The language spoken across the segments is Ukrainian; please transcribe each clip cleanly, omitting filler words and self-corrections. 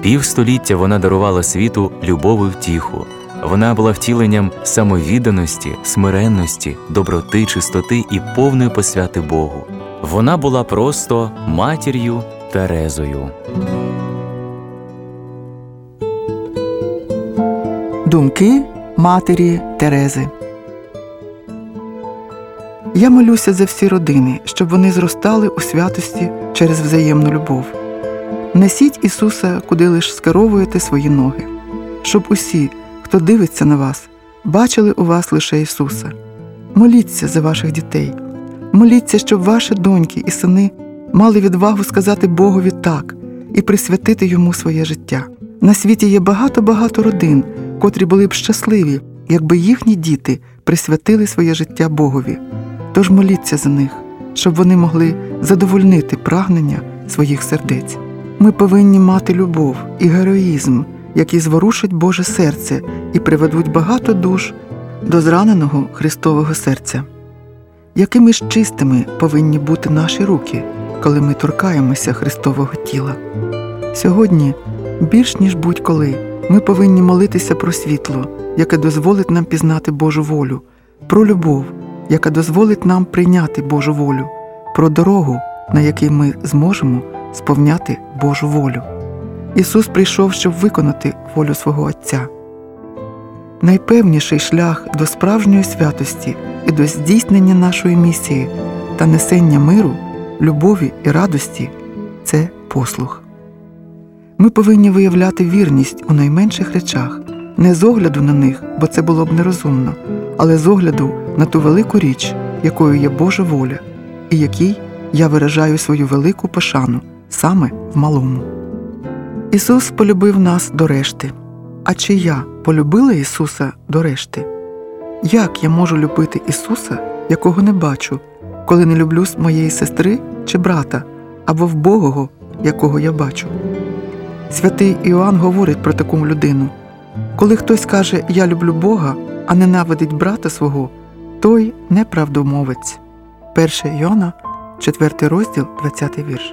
Півстоліття вона дарувала світу любов і втіху. Вона була втіленням самовідданості, смиренності, доброти, чистоти і повної посвяти Богу. Вона була просто матір'ю Терезою. Думки матері Терези. Я молюся за всі родини, щоб вони зростали у святості через взаємну любов. Несіть Ісуса, куди лиш скеровуєте свої ноги, щоб усі, хто дивиться на вас, бачили у вас лише Ісуса. Моліться за ваших дітей. Моліться, щоб ваші доньки і сини мали відвагу сказати Богові «так» і присвятити Йому своє життя. На світі є багато родин, котрі були б щасливі, якби їхні діти присвятили своє життя Богові. Тож моліться за них, щоб вони могли задовольнити прагнення своїх сердець. Ми повинні мати любов і героїзм, які зворушать Боже серце і приведуть багато душ до зраненого Христового серця. Якими ж чистими повинні бути наші руки, коли ми торкаємося Христового тіла? Сьогодні, більш ніж будь-коли, ми повинні молитися про світло, яке дозволить нам пізнати Божу волю, про любов, яка дозволить нам прийняти Божу волю, про дорогу, на якій ми зможемо сповняти Божу волю. Ісус прийшов, щоб виконати волю свого Отця. Найпевніший шлях до справжньої святості і до здійснення нашої місії та несення миру, любові і радості – це послух. Ми повинні виявляти вірність у найменших речах, не з огляду на них, бо це було б нерозумно, але з огляду на ту велику річ, якою є Божа воля, і якій я виражаю свою велику пошану саме в малому. Ісус полюбив нас до решти. А чи я полюбила Ісуса до решти? Як я можу любити Ісуса, якого не бачу, коли не люблю моєї сестри чи брата, або вбогого, якого я бачу? Святий Іоанн говорить про таку людину. Коли хтось каже «я люблю Бога», а ненавидить брата свого, той неправдомовець. 1 Йоанна, 4 розділ, 20 вірш.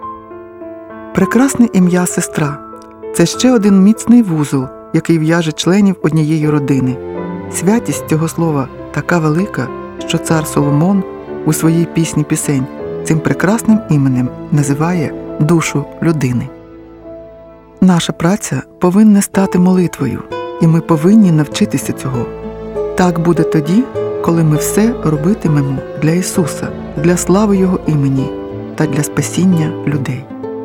Прекрасне ім'я «сестра» – це ще один міцний вузол, який в'яже членів однієї родини. Святість цього слова така велика, що цар Соломон у своїй пісні пісень цим прекрасним іменем називає душу людини. Наша праця повинна стати молитвою, і ми повинні навчитися цього. Так буде тоді, коли ми все робитимемо для Ісуса, для слави Його імені та для спасіння людей.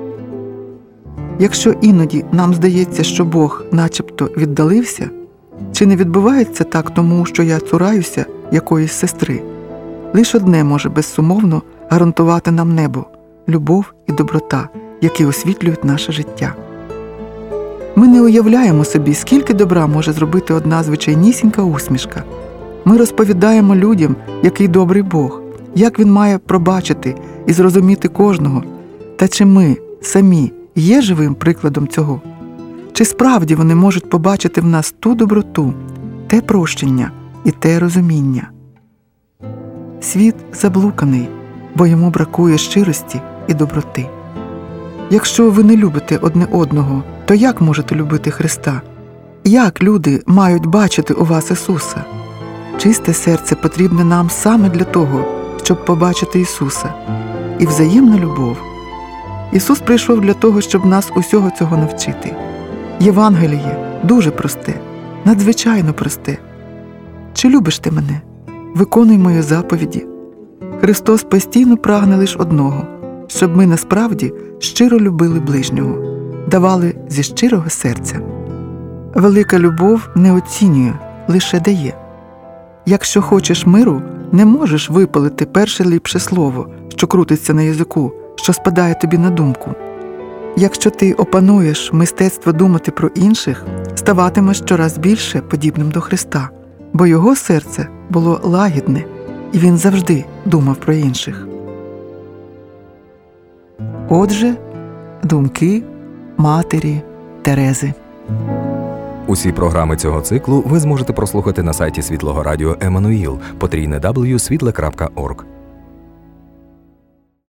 Якщо іноді нам здається, що Бог начебто віддалився, чи не відбувається так тому, що я цураюся якоїсь сестри? Лише одне може безсумовно гарантувати нам небо – любов і доброта, які освітлюють наше життя. Ми не уявляємо собі, скільки добра може зробити одна звичайнісінька усмішка. Ми розповідаємо людям, який добрий Бог, як Він має пробачити і зрозуміти кожного. Та чи ми самі є живим прикладом цього? Чи справді вони можуть побачити в нас ту доброту, те прощення і те розуміння? Світ заблуканий, бо йому бракує щирості і доброти. Якщо ви не любите одне одного, то як можете любити Христа? Як люди мають бачити у вас Ісуса? Чисте серце потрібне нам саме для того, щоб побачити Ісуса. І взаємна любов. Ісус прийшов для того, щоб нас усього цього навчити. Євангеліє дуже просте, надзвичайно просте. Чи любиш ти мене? Виконуй мої заповіді. Христос постійно прагне лише одного, щоб ми насправді щиро любили ближнього, давали зі щирого серця. Велика любов не оцінює, лише дає. Якщо хочеш миру, не можеш випалити перше ліпше слово, що крутиться на язику, що спадає тобі на думку. Якщо ти опануєш мистецтво думати про інших, ставатимеш щораз більше подібним до Христа, бо його серце було лагідне, і він завжди думав про інших. Отже, думки матері Терези. Усі програми цього циклу ви зможете прослухати на сайті Світлого Радіо Еммануїл, _w.світле.орг.